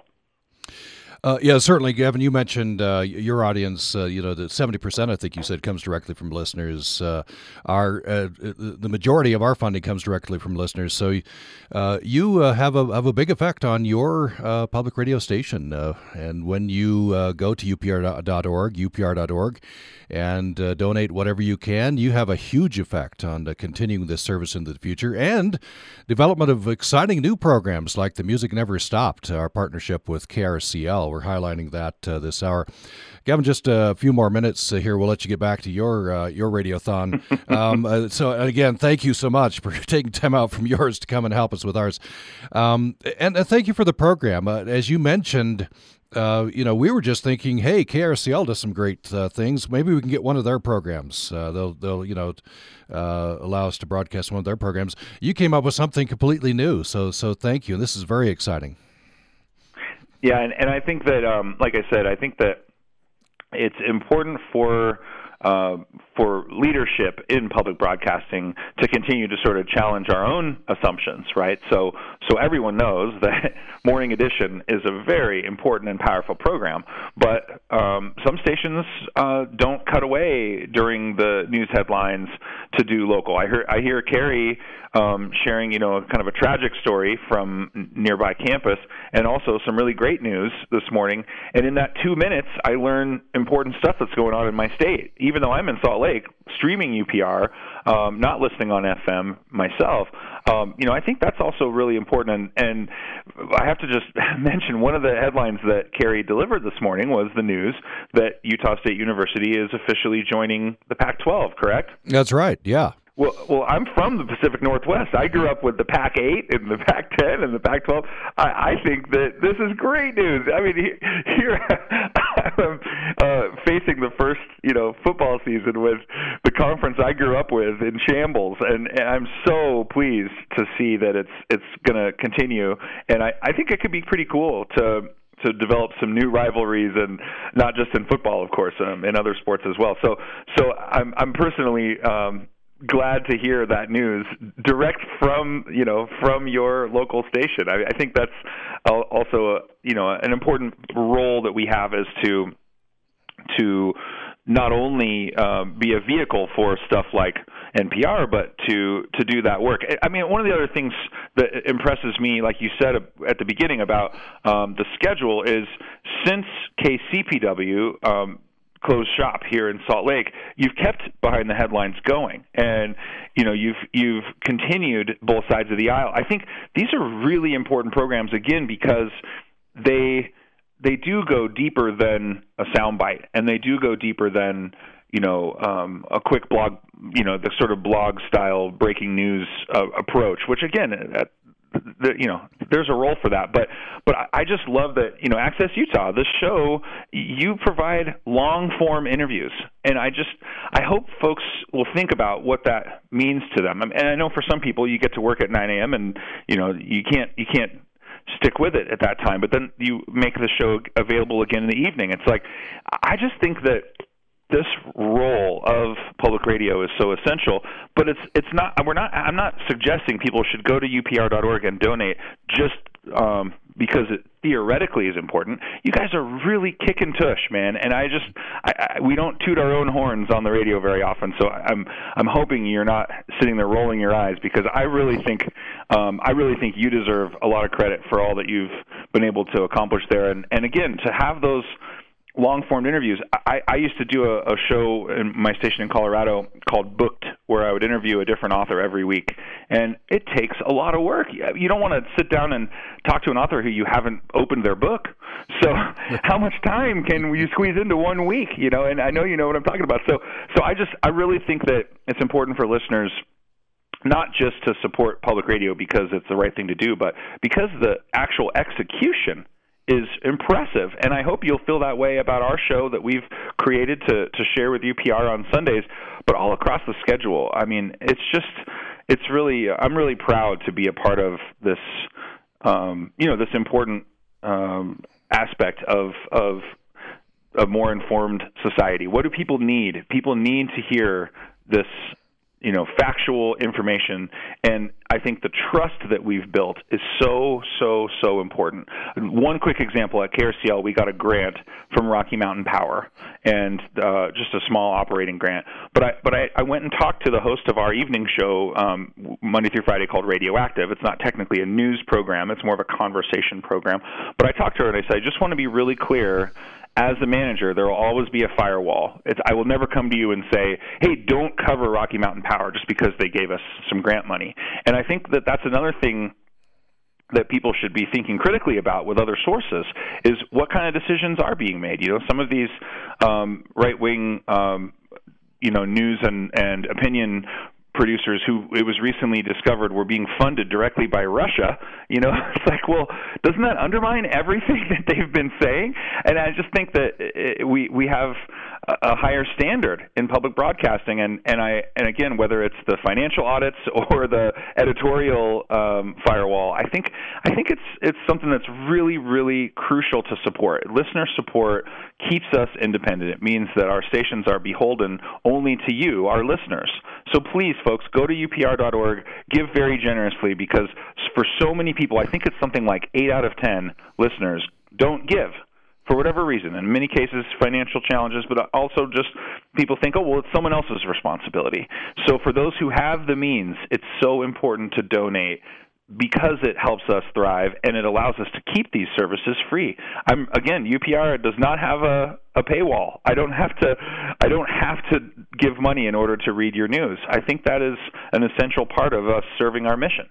Uh, yeah, certainly, Gavin. You mentioned uh, your audience. Uh, you know, the seventy percent, I think you said, comes directly from listeners. Uh, our uh, the majority of our funding comes directly from listeners. So, uh, you uh, have a have a big effect on your uh, public radio station. Uh, and when you uh, go to U P R dot org, U P R dot org, and uh, donate whatever you can, you have a huge effect on uh, continuing this service into the future and development of exciting new programs like the Music Never Stopped, our partnership with K R C L. We're we're highlighting that uh, this hour. Gavin, just a few more minutes uh, here. We'll let you get back to your uh, your radiothon. um, uh, so, again, thank you so much for taking time out from yours to come and help us with ours. Um, and uh, thank you for the program. Uh, as you mentioned, uh, you know, we were just thinking, hey, K R C L does some great uh, things. Maybe we can get one of their programs. Uh, they'll, they'll, you know, uh, allow us to broadcast one of their programs. You came up with something completely new. So, so thank you. This is very exciting. Yeah, and, and I think that, um, like I said, I think that it's important for uh, for leadership in public broadcasting to continue to sort of challenge our own assumptions, right? So, so everyone knows that Morning Edition is a very important and powerful program, but um, some stations uh, don't cut away during the news headlines to do local. I hear I hear Carrie um, sharing, you know, kind of a tragic story from nearby campus, and also some really great news this morning. And in that two minutes, I learn important stuff that's going on in my state. Even though I'm in Salt Lake, streaming U P R, um, not listening on F M myself, um, you know, I think that's also really important. And, and I have to just mention one of the headlines that Carrie delivered this morning was the news that Utah State University is officially joining the Pac twelve, correct? That's right, yeah. Well, well, I'm from the Pacific Northwest. I grew up with the Pac eight and the Pac ten and the Pac twelve. I, I think that this is great news. I mean, here I'm uh, facing the first, you know, football season with the conference I grew up with in shambles, and, and I'm so pleased to see that it's it's going to continue. And I, I think it could be pretty cool to to develop some new rivalries, and not just in football, of course, um, in other sports as well. So, so I'm I'm personally. Um, glad to hear that news direct from, you know, from your local station. I, I think that's also, a, you know, an important role that we have is to, to not only um, be a vehicle for stuff like N P R, but to, to do that work. I mean, one of the other things that impresses me, like you said at the beginning about um, the schedule, is since K C P W, um, closed shop here in Salt Lake, you've kept Behind the Headlines going, and you know you've you've continued both sides of the aisle. I think these are really important programs, again, because they they do go deeper than a soundbite, and they do go deeper than you know um, a quick blog, you know the sort of blog style breaking news uh, approach, which again. At, The, you know, there's a role for that, but but I just love that, you know, Access Utah, this show, you provide long form interviews, and I just I hope folks will think about what that means to them. And I know for some people, you get to work at nine a.m. and you know you can't you can't stick with it at that time, but then you make the show available again in the evening. It's like I just think that this role of public radio is so essential, but it's it's not. We're not. I'm not suggesting people should go to U P R dot org and donate just um, because it theoretically is important. You guys are really kicking tush, man, and I just I, I, we don't toot our own horns on the radio very often. So I'm I'm hoping you're not sitting there rolling your eyes, because I really think um, I really think you deserve a lot of credit for all that you've been able to accomplish there, and and again to have those long-form interviews. I, I used to do a, a show in my station in Colorado called Booked, where I would interview a different author every week, and it takes a lot of work. You don't want to sit down and talk to an author who you haven't opened their book. So how much time can you squeeze into one week? You know, and I know you know what I'm talking about. So, so I just I really think that it's important for listeners not just to support public radio because it's the right thing to do, but because the actual execution is impressive, and I hope you'll feel that way about our show that we've created to, to share with U P R on Sundays, but all across the schedule. I mean, it's just, it's really, I'm really proud to be a part of this, um, you know, this important um, aspect of, of a more informed society. What do people need? People need to hear this, you know, factual information, and I think the trust that we've built is so, so, so important. One quick example, at K R C L, we got a grant from Rocky Mountain Power, and uh, just a small operating grant. But I, but I, I went and talked to the host of our evening show um, Monday through Friday called Radioactive. It's not technically a news program. It's more of a conversation program. But I talked to her, and I said, I just want to be really clear. As the manager, there will always be a firewall. It's, I will never come to you and say, hey, don't cover Rocky Mountain Power just because they gave us some grant money. And I think that that's another thing that people should be thinking critically about with other sources is what kind of decisions are being made. You know, some of these um, right-wing, um, you know, news and, and opinion producers who it was recently discovered were being funded directly by Russia, you know, it's like, well, doesn't that undermine everything that they've been saying? And I just think that it, we we have a higher standard in public broadcasting, and, and I and again, whether it's the financial audits or the editorial um, firewall, I think I think it's it's something that's really really crucial to support. Listener support keeps us independent. It means that our stations are beholden only to you, our listeners. So please, folks, go to U P R dot org, give very generously, because for so many people, I think it's something like eight out of ten listeners don't give for whatever reason. In many cases, financial challenges, but also just people think, oh, well, it's someone else's responsibility. So for those who have the means, it's so important to donate, because it helps us thrive and it allows us to keep these services free. I'm again, U P R does not have a, a paywall. I don't have to I don't have to give money in order to read your news. I think that is an essential part of us serving our mission.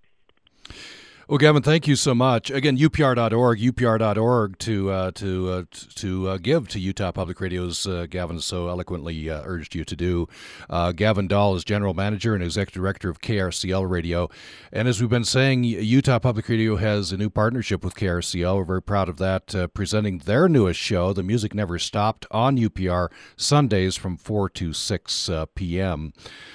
Well, Gavin, thank you so much. Again, U P R dot org, U P R dot org to uh, to uh, to uh, give to Utah Public Radio's uh, Gavin so eloquently uh, urged you to do. Uh, Gavin Dahl is General Manager and Executive Director of K R C L Radio. And as we've been saying, Utah Public Radio has a new partnership with K R C L. We're very proud of that, uh, presenting their newest show, The Music Never Stopped, on U P R Sundays from four to six uh, p.m.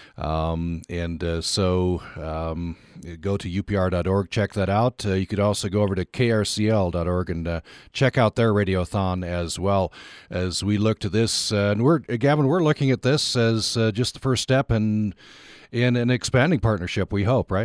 Um, and uh, so um, go to U P R dot org, check that out. Uh, you could also go over to K R C L dot org and uh, check out their radiothon as well as we look to this. Uh, and we're, Gavin, we're looking at this as uh, just the first step in, in an expanding partnership, we hope, right?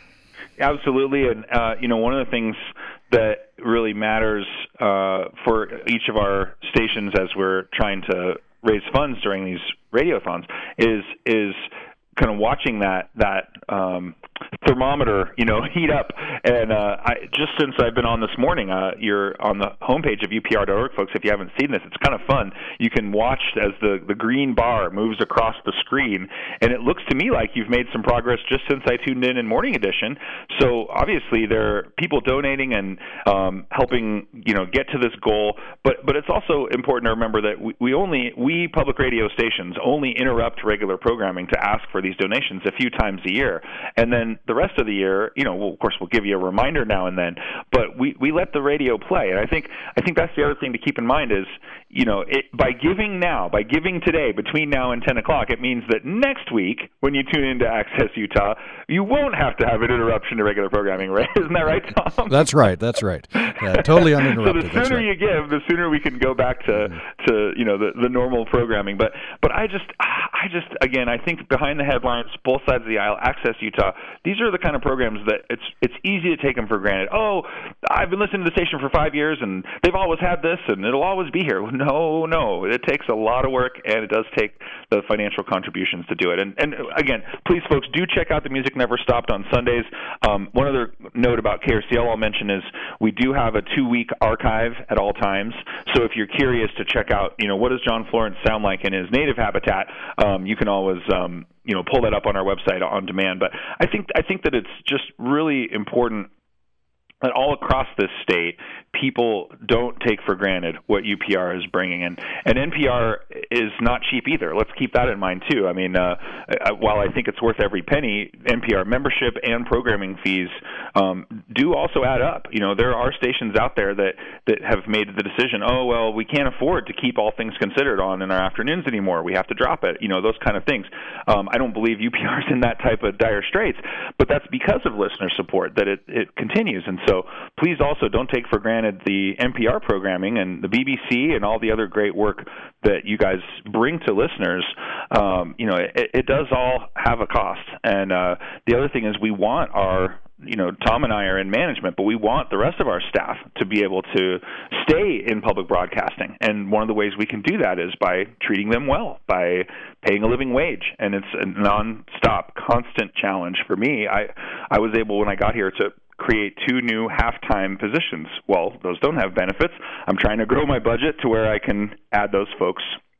Absolutely. And, uh, you know, one of the things that really matters uh, for each of our stations as we're trying to raise funds during these radiothons is is kind of watching that that um, thermometer, you know, heat up. And uh, I, just since I've been on this morning, uh, you're on the homepage of U P R dot org, folks. If you haven't seen this, it's kind of fun. You can watch as the, the green bar moves across the screen, and it looks to me like you've made some progress just since I tuned in in Morning Edition. So obviously there are people donating and um, helping, you know, get to this goal. But but it's also important to remember that we, we only we public radio stations only interrupt regular programming to ask for these donations a few times a year, and then the rest of the year, you know, we'll, of course, we'll give you a reminder now and then, but we, we let the radio play. And I think I think that's the other thing to keep in mind is, you know, it, by giving now, by giving today, between now and ten o'clock, it means that next week, when you tune into Access Utah, you won't have to have an interruption to regular programming, right? Isn't that right, Tom? That's right. That's right. Uh, totally uninterrupted. So the sooner right. you give, the sooner we can go back to, to you know, the, the normal programming. But but I just, I just, again, I think behind the headlines, both sides of the aisle, Access Utah, these are the kind of programs that it's it's easy to take them for granted. Oh, I've been listening to the station for five years, and they've always had this, and it'll always be here. No, no. It takes a lot of work, and it does take the financial contributions to do it. And, and again, please, folks, do check out The Music Never Stopped on Sundays. Um, one other note about K R C L I'll mention is we do have a two-week archive at all times. So if you're curious to check out, you know, what does John Florence sound like in his native habitat, um, you can always um, you know, pull that up on our website on demand. But I think I think that it's just really important that all across this state, people don't take for granted what U P R is bringing. And, and N P R is not cheap either. Let's keep that in mind, too. I mean, uh, while I think it's worth every penny, N P R membership and programming fees um, do also add up. You know, there are stations out there that, that have made the decision, oh, well, we can't afford to keep All Things Considered on in our afternoons anymore. We have to drop it, you know, those kind of things. Um, I don't believe U P R is in that type of dire straits, but that's because of listener support that it, it continues. And so please also don't take for granted the N P R programming and the B B C and all the other great work that you guys bring to listeners. Um, you know, it, it does all have a cost. And uh, the other thing is we want our, you know, Tom and I are in management, but we want the rest of our staff to be able to stay in public broadcasting. And one of the ways we can do that is by treating them well, by paying a living wage. And it's a nonstop, constant challenge for me. I, I was able, when I got here, to create two new half-time positions. Well, those don't have benefits. I'm trying to grow my budget to where I can add those folks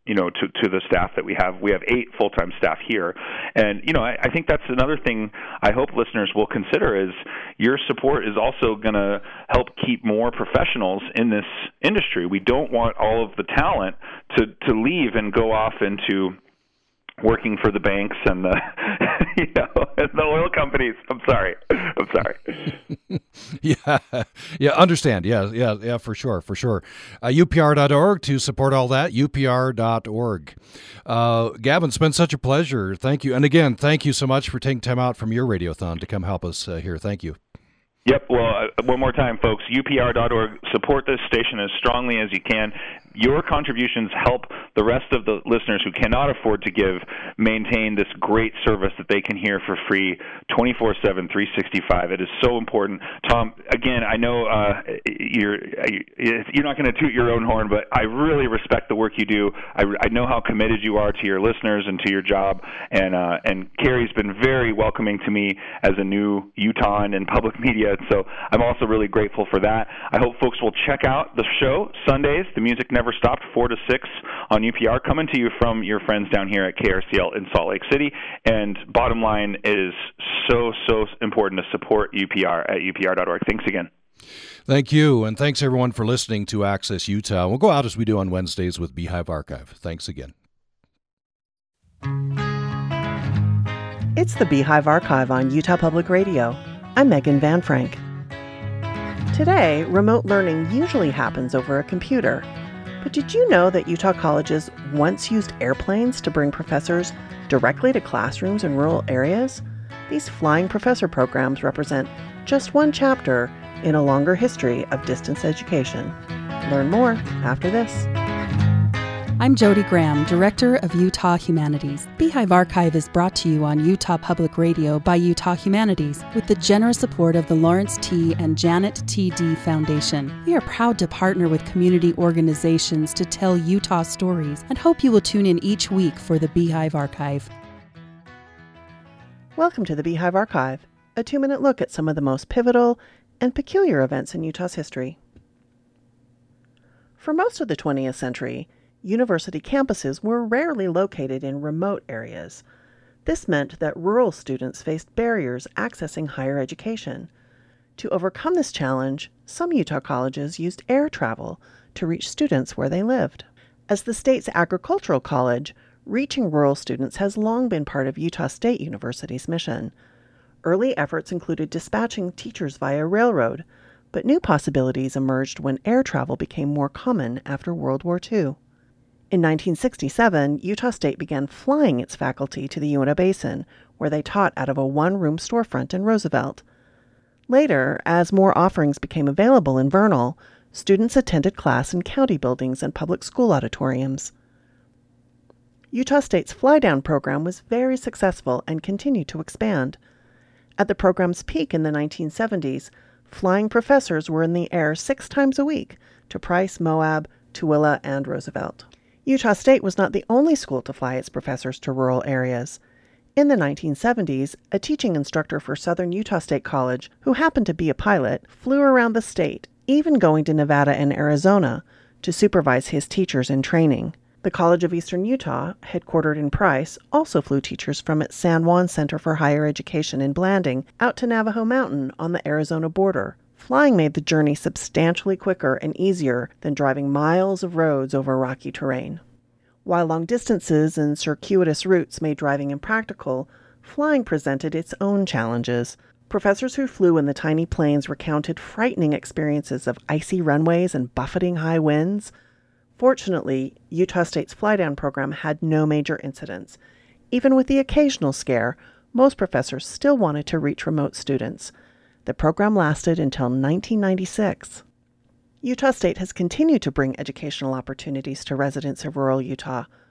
you know, to, to the staff that we have. We have eight full-time staff here. And, you know, I, I think that's another thing I hope listeners will consider is your support is also going to help keep more professionals in this industry. We don't want all of the talent to, to leave and go off into working for the banks and the, you know, and the oil companies. I'm sorry. I'm sorry. yeah, yeah, understand. Yeah, yeah, yeah, for sure, for sure. Uh, U P R dot org to support all that, U P R dot org. Uh, Gavin, it's been such a pleasure. Thank you. And again, thank you so much for taking time out from your radiothon to come help us uh, here. Thank you. Yep. Well, uh, one more time, folks, U P R dot org. Support this station as strongly as you can. Your contributions help the rest of the listeners who cannot afford to give maintain this great service that they can hear for free twenty-four seven, three sixty-five. It is so important. Tom, again, I know uh, you're you're not going to toot your own horn, but I really respect the work you do. I, I know how committed you are to your listeners and to your job. And uh, and Carrie's been very welcoming to me as a new Utahn in public media. So I'm also really grateful for that. I hope folks will check out the show Sundays. The Music Never Stopped, four to six on U P R, coming to you from your friends down here at K R C L in Salt Lake City. And bottom line is so, so important to support U P R at U P R dot org. Thanks again. Thank you, and thanks everyone for listening to Access Utah. We'll go out as we do on Wednesdays with Beehive Archive. Thanks again. It's the Beehive Archive on Utah Public Radio. I'm Megan Van Frank. Today, remote learning usually happens over a computer. But did you know that Utah colleges once used airplanes to bring professors directly to classrooms in rural areas? These flying professor programs represent just one chapter in a longer history of distance education. Learn more after this. I'm Jody Graham, Director of Utah Humanities. Beehive Archive is brought to you on Utah Public Radio by Utah Humanities with the generous support of the Lawrence T. and Janet T. D. Foundation. We are proud to partner with community organizations to tell Utah stories and hope you will tune in each week for the Beehive Archive. Welcome to the Beehive Archive, a two-minute look at some of the most pivotal and peculiar events in Utah's history. For most of the twentieth century, university campuses were rarely located in remote areas. This meant that rural students faced barriers accessing higher education. To overcome this challenge, some Utah colleges used air travel to reach students where they lived. As the state's agricultural college, reaching rural students has long been part of Utah State University's mission. Early efforts included dispatching teachers via railroad, but new possibilities emerged when air travel became more common after World War Two. In nineteen sixty-seven, Utah State began flying its faculty to the Uinta Basin, where they taught out of a one-room storefront in Roosevelt. Later, as more offerings became available in Vernal, students attended class in county buildings and public school auditoriums. Utah State's fly-down program was very successful and continued to expand. At the program's peak in the nineteen seventies, flying professors were in the air six times a week to Price, Moab, Tooele, and Roosevelt. Utah State was not the only school to fly its professors to rural areas. In the nineteen seventies, a teaching instructor for Southern Utah State College, who happened to be a pilot, flew around the state, even going to Nevada and Arizona, to supervise his teachers in training. The College of Eastern Utah, headquartered in Price, also flew teachers from its San Juan Center for Higher Education in Blanding out to Navajo Mountain on the Arizona border. Flying made the journey substantially quicker and easier than driving miles of roads over rocky terrain. While long distances and circuitous routes made driving impractical, flying presented its own challenges. Professors who flew in the tiny planes recounted frightening experiences of icy runways and buffeting high winds. Fortunately, Utah State's fly-down program had no major incidents. Even with the occasional scare, most professors still wanted to reach remote students. The program lasted until nineteen ninety-six. Utah State has continued to bring educational opportunities to residents of rural Utah.